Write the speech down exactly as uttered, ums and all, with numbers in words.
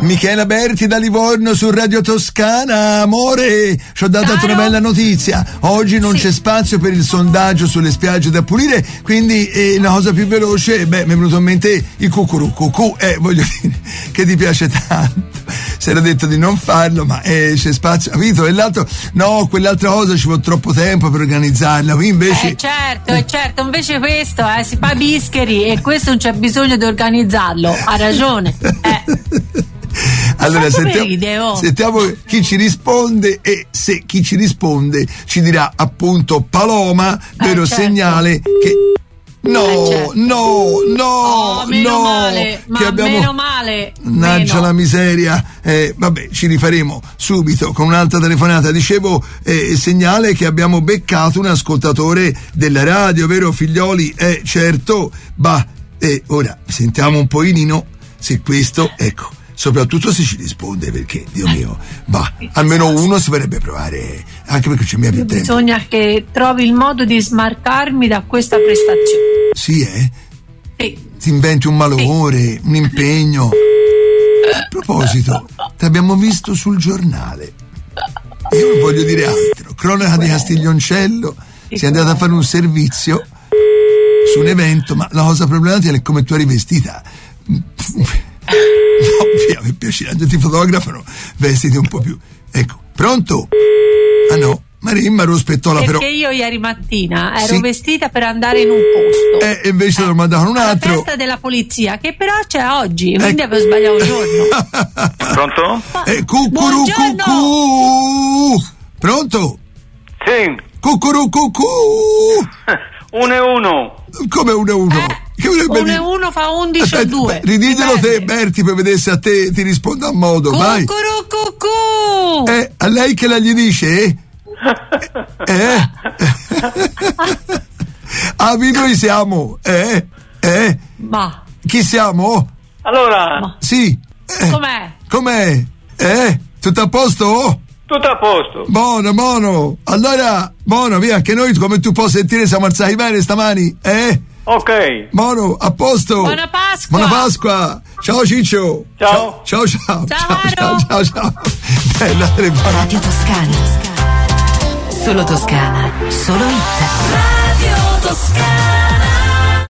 Michela Berti da Livorno su Radio Toscana. Amore, ci ho dato una bella notizia. Oggi non sì. c'è spazio per il sondaggio sulle spiagge da pulire, quindi eh, una cosa più veloce, beh, mi è venuto in mente il cucurucucù, eh, voglio dire, che ti piace tanto. Si era detto di non farlo, ma eh, c'è spazio, capito? E l'altro, no, quell'altra cosa ci vuole troppo tempo per organizzarla, qui invece... Eh certo, eh. certo, invece questo, eh, si fa bischeri e questo non c'è bisogno di organizzarlo, ha ragione. Eh. Allora sentiamo, sentiamo chi ci risponde, e se chi ci risponde ci dirà appunto Paloma, vero eh, certo. segnale che no, eh, certo. no, no, oh, meno no, male, ma che abbiamo... meno male. Mannaggia meno. la miseria. Eh, vabbè, ci rifaremo subito con un'altra telefonata. Dicevo, eh, segnale che abbiamo beccato un ascoltatore della radio, vero figlioli? Eh, certo. Bah, eh, ora sentiamo un pochino se questo, ecco. Soprattutto se ci risponde, perché Dio mio, bah, almeno uno si vorrebbe provare, anche perché c'è mia più tempo. Bisogna che trovi il modo di smarcarmi da questa prestazione. Sì, eh? Sì. Ti inventi un malumore, sì. un impegno. A proposito, ti abbiamo visto sul giornale. Io non voglio dire altro. Cronaca di Castiglioncello, sei andata a fare un servizio su un evento, ma la cosa problematica è come tu eri vestita. No, via, mi piace, ti fotografano, vestiti un po' più. Ecco, pronto? Ah no, Marimma Rospettola però. Perché io ieri mattina ero sì. vestita per andare in un posto. Eh, e invece eh, l'ho mandato un altro. La festa della polizia, che però c'è oggi, quindi eh. avevo sbagliato un giorno. Pronto? Eh, cucuru cucù. Pronto? Sì. Cucuru cucù. Uno e uno. Come uno e uno? Eh. uno e uno fa undici o due. Riditelo te, Berti, per vedere se a te ti risponde a modo. Vai. Cucurucucù. Eh, a lei che la gli dice? Eh? eh? Ah, noi siamo? Eh? Eh? Ma. Chi siamo? Allora. Ma. Sì. Eh. Com'è? Com'è? Eh? Tutto a posto? Tutto a posto. Buono, buono. Allora, buono, via, che noi, come tu puoi sentire, siamo alzati bene stamani, eh? Ok. Buono, a posto. Buona Pasqua. Buona Pasqua. Ciao Ciccio. Ciao. Ciao ciao. Ciao ciao ciao. ciao. Bella, Radio Toscana. Solo Toscana. Solo Hit. Radio Toscana.